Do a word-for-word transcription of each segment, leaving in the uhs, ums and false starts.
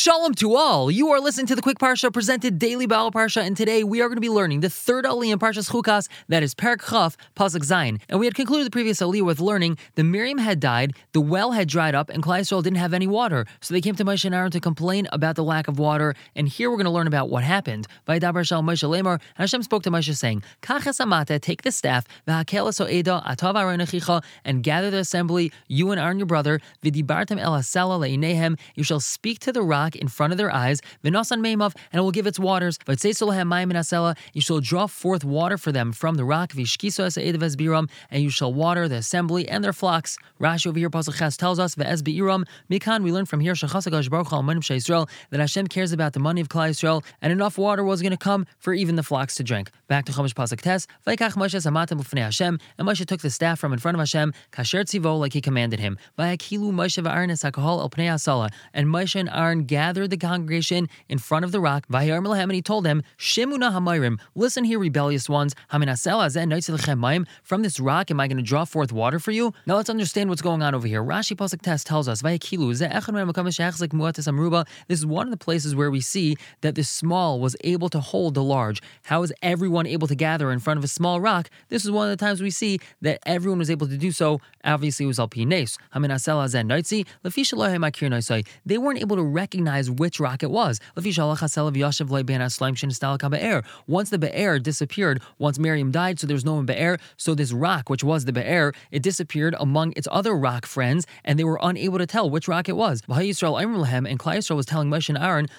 Shalom to all. You are listening to the Quick Parsha presented daily by Al Parsha, and today we are going to be learning the third aliyah in Parshas Chukas, that is Perek Chaf, Pasuk Zayin. And we had concluded the previous aliyah with learning the Miriam had died, the well had dried up, and Klal Yisrael didn't have any water. So they came to Moshe and Aaron to complain about the lack of water, and here we're going to learn about what happened. Vaydaber Shal Moshe Lemar, and Hashem spoke to Moshe saying, Kach es hamata, take the staff, v'hakel es ha'eda, atav Aaron achicha, and gather the assembly, you and Aaron your brother, v'dibartem el hasela le'inehem, you shall speak to the rock in front of their eyes, v'nosan meimav, and it will give its waters, v'tzeitzu lehem mayim min hasela, you shall draw forth water for them from the rock, v'shkiso es ha'eda v'esbiram, and you shall water the assembly and their flocks. Rashi over here, Pasuk Ches, tells us, v'es bi'iram, mikan, we learn from here, shechas HaKadosh Baruch Hu al manim shel Yisrael, that Hashem cares about the money of Klal Yisrael, and enough water was going to come for even the flocks to drink. Back to Chumash Pasuk Tes, v'ikach Moshe samatem b'fnei Hashem, and Moshe took the staff from in front of Hashem, kasher tzivo, like he commanded him. V'yakilu Moshe v'Aaron es hakahol el pnei hasala, and Moshe and Aaron gathered the congregation in front of the rock. Vayarm lehem, and he told them, Shemuna hamayrim, listen here, rebellious ones. Hamin hasel hazeh noitzi lechem mayim, from this rock am I going to draw forth water for you? Now let's understand what's going on over here. Rashi Pasuk Tes tells us, Vayakilu zeh echad min hamakom sheyachzik muatas amruba. This is one of the places where we see that the small was able to hold the large. How is everyone able to gather in front of a small rock? This is one of the times we see that everyone was able to do so. Obviously, it was al pi nes. Hamin hasel hazeh noitzi lefi shelo hem makir noisai. They weren't able to recognize which rock it was. Once the Be'er disappeared, once Miriam died, so there was no one Be'er, so this rock, which was the Be'er, it disappeared among its other rock friends, and they were unable to tell which rock it was. And Klal Yisrael was telling Moshe and Aaron,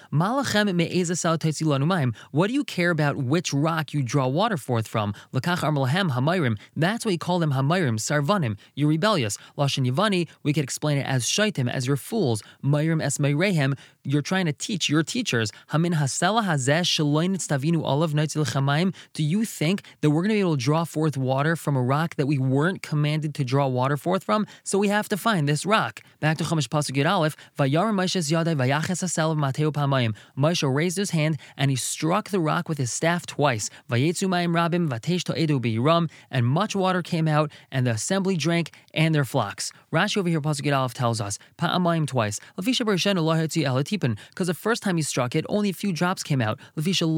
what do you care about which rock you draw water forth from? That's why he called them Hamayrim, Sarvanim, you're rebellious. Lashon Yavani, we could explain it as Shaitim, as your fools. Mayrim es Mayrehem, you're trying to teach your teachers. Hamin hasela hazeh shaloin stavinu olav noitzi lechamayim. Do you think that we're going to be able to draw forth water from a rock that we weren't commanded to draw water forth from? So we have to find this rock. Back to Chumash Pasuk Yud Aleph. Vayarim Moshe's yadai vayaches hasel of mateu pamayim. Moshe raised his hand and he struck the rock with his staff twice. Vayetzu mayim rabim vatesh to'edu biyiram, and much water came out, and the assembly drank and their flocks. Rashi over here Pasuk Yud Aleph tells us pa'amayim twice. Lefisha bereshenu lo hetzi el because the first time he struck it, only a few drops came out. Hashem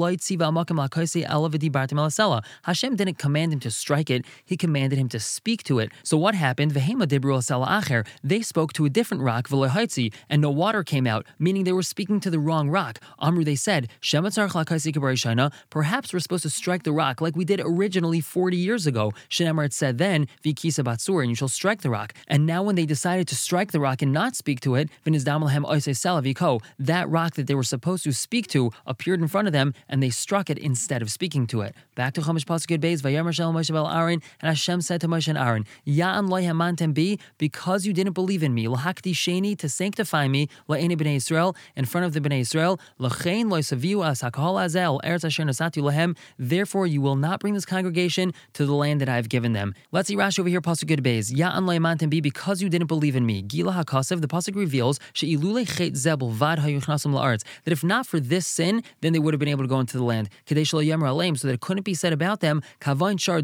didn't command him to strike it, he commanded him to speak to it. So what happened? They spoke to a different rock, and no water came out, meaning they were speaking to the wrong rock. Amru, they said, perhaps we're supposed to strike the rock like we did originally forty years ago. It said then, and you shall strike the rock. And now when they decided to strike the rock and not speak to it, that rock that they were supposed to speak to appeared in front of them, and they struck it instead of speaking to it. Back to Chumash Pasuk Yud Beis, Vayomer Shel Moshe b'el Aaron, and Hashem said to Moshe and Aaron, Ya'an lo hamantem bi, because you didn't believe in me, l'hakdi sheni, to sanctify me, la'eni b'nei Yisrael, in front of the b'nei Yisrael, l'chein lo yisaviu as hakahol hazel eretz asher nasati lahem, therefore you will not bring this congregation to the land that I have given them. Let's see Rashi over here, Pasuk Yud Beis, Ya'an lo hamantem bi, because you didn't believe in me. Gila hakasev, the Pasuk reveals, she'ilule chet zebel vad that if not for this sin, then they would have been able to go into the land. So that it couldn't be said about them, just like the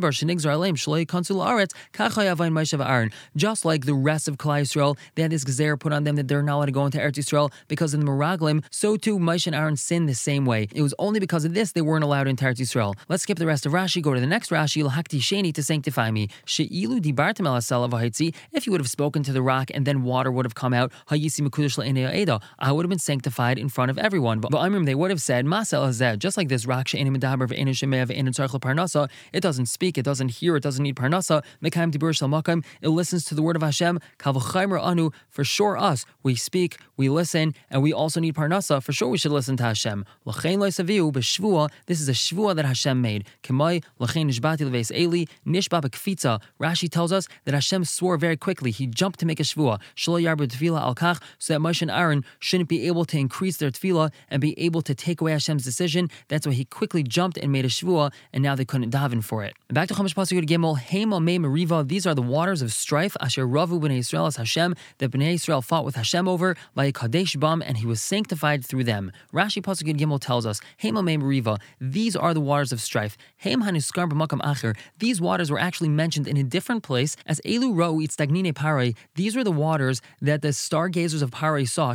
rest of Klal Yisrael, they had this gezer put on them that they're not allowed to go into Eretz Yisrael because of the Meraglim, so too Moshe and Aaron sinned the same way. It was only because of this they weren't allowed into Eretz Yisrael. Let's skip the rest of Rashi, go to the next Rashi, l'hakti sheni, to sanctify me. She'ilu dibartem el hasel v'haitzi, if you would have spoken to the rock and then water would have come out, hayisi mekudesh le'enei ha'eda, I would have been sanctified in front of everyone. But they would have said, Masel hazeh, just like this rock, she'enim medaber ve'enim shemeh ve'enim tzarich leparnasa, it doesn't speak, it doesn't hear, it doesn't need parnasa, mekayim dibur shel makayim, it listens to the word of Hashem, kal v'chaymer anu, for sure us, we speak, we listen, and we also need parnasa, for sure we should listen to Hashem. L'chein lo yisaviu b'shvua, this is a shvua that Hashem made. Kemai, l'chein nishbati l'veis Eli, nishba b'kfitza. Rashi tells us that Hashem swore very quickly, he jumped to make a shvua, shelo yarbu tefila al kach, so that Moshe and Aaron shouldn't be able to increase their tefillah and be able to take away Hashem's decision. That's why he quickly jumped and made a shvuah, and now they couldn't daven for it. Back to Chumash Pasuk Yud Gimel, Hema Mei Meriva, these are the waters of strife, Asher Ravu B'nei Yisrael as Hashem, that B'nei Yisrael fought with Hashem over, by Kadesh Bam, and he was sanctified through them. Rashi Pasuk Yud Gimel tells us, Hema Mei Meriva, these are the waters of strife. Hem Hanuskar B'makam Acher, these waters were actually mentioned in a different place as Elu Ra'u Itstagnine Parai, these were the waters that the stargazers of Parai saw, Shemashia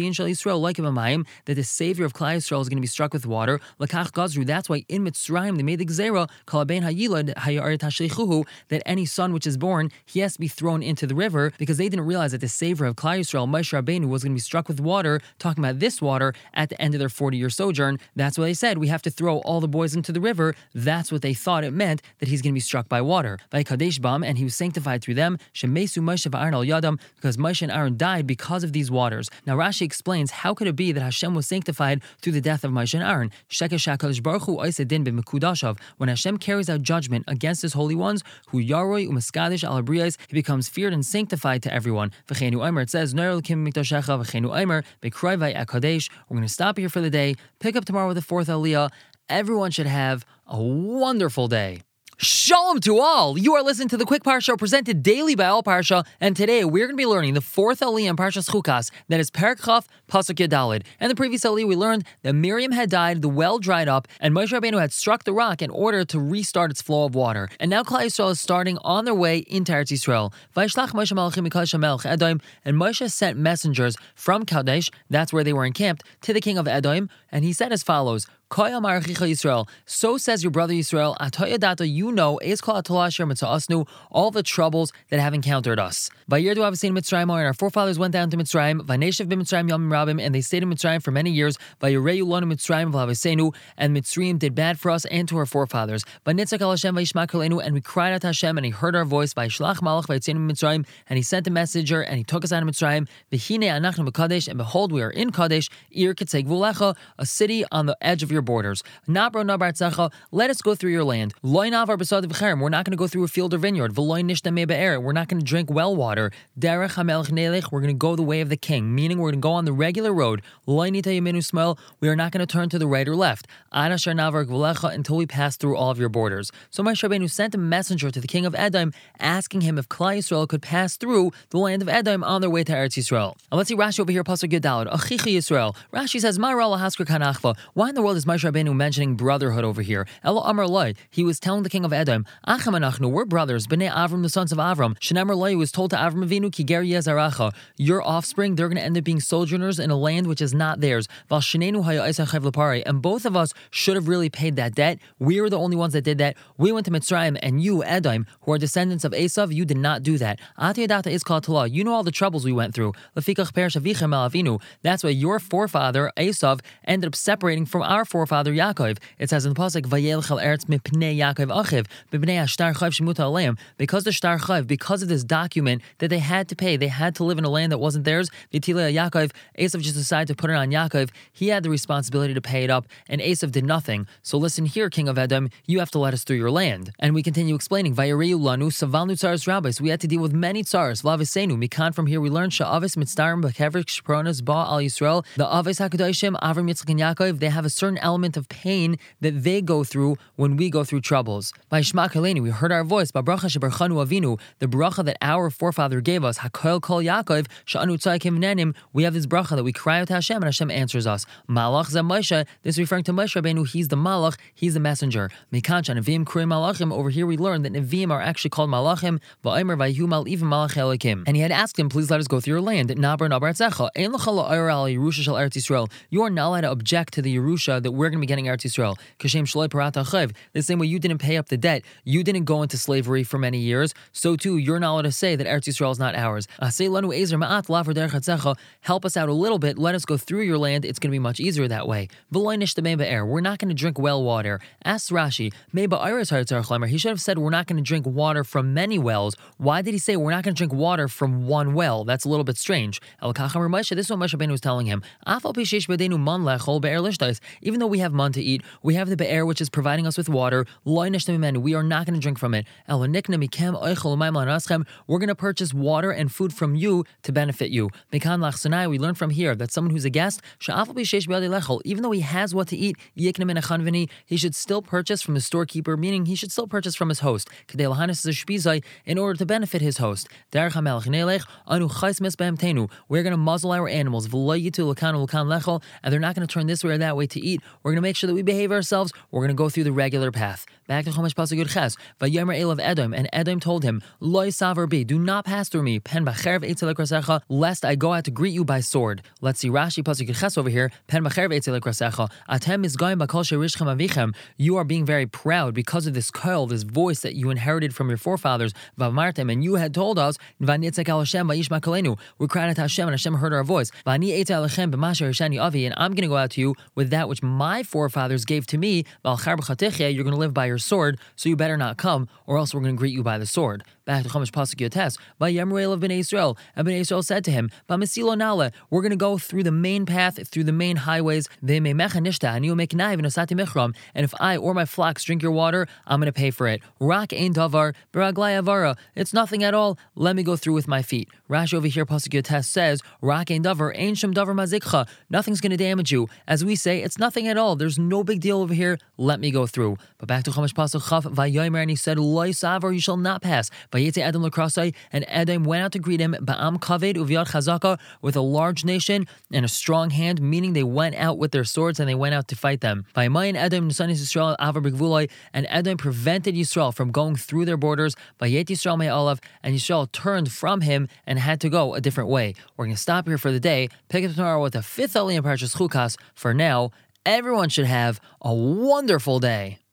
Mashiach Shal Yisrael like Amayim, that the savior of Klal Yisrael is going to be struck with water. Lakach Gazru. That's why in Mitzrayim they made the Gzeira Kalabein Hayilad Hayaret Hashlichuhu, that any son which is born he has to be thrown into the river, because they didn't realize that the savior of Klal Yisrael, Moshe Rabbeinu, was going to be struck with water. Talking about this water at the end of their forty-year sojourn. That's why they said we have to throw all the boys into the river. That's what they thought it meant, that he's going to be struck by water. By Kadesh Bam, and he was sanctified through them. Shemesu Moshe v'Aaron al Yadam, because Moshe and Aaron died because of these waters. Now Rashi explains, how could it be that Hashem was sanctified through the death of Moshe and Aaron? Shekesh HaKadosh Baruch Hu oiseh din b'mekudashav. When Hashem carries out judgment against his holy ones, hu yaroi u'meskadesh al habriyos, he becomes feared and sanctified to everyone. V'cheinu Omer, it says, Ner Elokim mikdashecha v'cheinu Omer b'kroi v'akadesh. We're going to stop here for the day. Pick up tomorrow with the fourth Aliyah. Everyone should have a wonderful day. Shalom to all! You are listening to the Quick Parsha presented daily by All Parsha, and today we're going to be learning the fourth Aliyah in Parshas Chukas, that is Perek Chaf, Pasuk Yadalid. And the previous Aliyah we learned that Miriam had died, the well dried up, and Moshe Rabbeinu had struck the rock in order to restart its flow of water. And now Klal Yisrael is starting on their way into Eretz Yisrael. Vayishlach Moshe malachim mikadosh Melech Edom, and Moshe sent messengers from Kadesh, that's where they were encamped, to the king of Edom, and he said as follows, Yisrael. So says your brother Yisrael, Atoyadata, you know, all the troubles that have encountered us. And our forefathers went down to Mitzrayim, and they stayed in Mitzrayim for many years. And Mitzrayim did bad for us and to our forefathers. And we cried out to Hashem, and he heard our voice. And he sent a messenger, and he took us out of Mitzrayim. And behold, we are in Kadesh, a city on the edge of your borders. Let us go through your land. We're not going to go through a field or vineyard. We're not going to drink well water. We're going to go the way of the king, meaning we're going to go on the regular road. We are not going to turn to the right or left until we pass through all of your borders. So Moshe Rabbeinu sent a messenger to the king of Edom, asking him if Klal Yisrael could pass through the land of Edom on their way to Eretz Yisrael. Now let's see Rashi over here, Pasuk Yudalad. Achicha Yisrael. Rashi says, why in the world is Moshe Rabbeinu mentioning brotherhood over here? Elo Amar Loi, he was telling the king of Edom, Acham anachnu, we're brothers, Bnei Avram, the sons of Avram. Shenamar Loi was told to Avram Avinu, Ki ger yezaracha, your offspring, they're going to end up being sojourners in a land which is not theirs. Val shenenu haya eisach chayv lepare, and both of us should have really paid that debt. We were the only ones that did that. We went to Mitzrayim, and you, Edom, who are descendants of Esav, you did not do that. Atiyadata is called Talah. You know all the troubles we went through. Lefikach perish avichem al Avinu. That's why your forefather Esav ended up separating from our forefather Yaakov. It says in the pasuk, "Vayelchel eretz mipnei Yaakov achiv b'bnei hashtar chayv shemuta aleim." Because the shtar chayv, because of this document that they had to pay, they had to live in a land that wasn't theirs. V'tilei Yaakov, Esav just decided to put it on Yaakov. He had the responsibility to pay it up, and Esav did nothing. So listen here, king of Edom, you have to let us through your land. And we continue explaining, "Vayireu lanu savalnu tzaros rabbis." We had to deal with many tzaros. V'avisenu mikan. From here we learn sha'avis mitzdarim b'kever shpronas ba al Yisrael. The avis hakadoshim Avram, Yitzchak, and Yaakov, they have a certain element of pain that they go through when we go through troubles. By Shema Kaleni, we heard our voice. By Bracha shebarchanu avinu, the bracha that our forefather gave us. Hakoel kol Yaakov sha'anu tzaikim v'nenim. We have this bracha that we cry out to Hashem, and Hashem answers us. Malach zeh Moshe. This is referring to Moshe Rabbeinu. He's the malach. He's the messenger. Mikancha Neviim kruim malachim. Over here we learn that Neviim are actually called malachim. Va'omer vayhu mal'ivim malach Elokim. And he had asked him, please let us go through your land. Nabar nabar tzecha. Ein l'cha la'oyer al Yerusha shel Eretz Yisrael. You are not allowed to object to the Yerusha that we're going to be getting Eretz Yisrael. Kashem shloi parata chav. The same way you didn't pay up the debt, you didn't go into slavery for many years, so too you're not allowed to say that Eretz Yisrael is not ours. Help us out a little bit, let us go through your land, it's going to be much easier that way. We're not going to drink well water. Ask Rashi, he should have said we're not going to drink water from many wells. Why did he say we're not going to drink water from one well? That's a little bit strange. This is what Moshe Rabbeinu was telling him. Even though we have man to eat, we have the be'er which is providing us with water. We are not going to drink from it. We're going to purchase water and food from you to benefit you. We learn from here that someone who's a guest, even though he has what to eat, he should still purchase from the storekeeper, meaning he should still purchase from his host in order to benefit his host. We're going to muzzle our animals, and they're not going to turn this way or that way to eat. We're going to make sure that we behave ourselves. We're going to go through the regular path. Back to Chumash Pasuk Yud Ches. Vayomer Elav Edom, and Edom told him, Loi savar bi, do not pass through me, pen b'cherv eitzel krasecha, lest I go out to greet you by sword. Let's see Rashi Pasuk Ches over here. Pen macher ve'etzel krasecha. Atem misgayim bakol sherishchem avichem. You are being very proud because of this kol, this voice that you inherited from your forefathers. Vamartem, and you had told us, Vanitzek al Hashem vayishma kolenu. We cried out to Hashem, and Hashem heard our voice. Vani etzel alechem b'masher hishani avi, and I'm going to go out to you with that which my forefathers gave to me. Valchar b'chatechya, you're going to live by your sword, so you better not come, or else we're going to greet you by the sword. Back to Chumash Pasuk Yotes. Vayemru of Bnei Yisrael, and Bnei Yisrael said to him, B'masilo nale, we're going to go through the main path, through the main highways. Ve'meimecha nishta, and you make nai v'nosati michram, and if I or my flocks drink your water, I'm going to pay for it. Rak ein davar, b'raglai avara, it's nothing at all. Let me go through with my feet. Rashi over here, Pasuk Yotes says, Rak ein davar, ein shum davar mazikcha, nothing's going to damage you. As we say, it's nothing at all. There's no big deal over here. Let me go through. But back to Chumash Pasuk Chaf, Vayomer, and he said, Loi savar, you shall not pass. Vayetze Edom l'krasai, and Edom went out to greet him, Ba'am kaved uviad chazaka, with a large nation and a strong hand, meaning they went out with their swords and they went out to fight them. Vaymayin Edom nisanis Yisrael avar b'gvulai, and Edom prevented Yisrael from going through their borders. Vayet Yisrael me'alav, and Yisrael turned from him and had to go a different way. We're going to stop here for the day. Pick up tomorrow with the fifth Aliyah in Parshas Chukas. For now, everyone should have a wonderful day.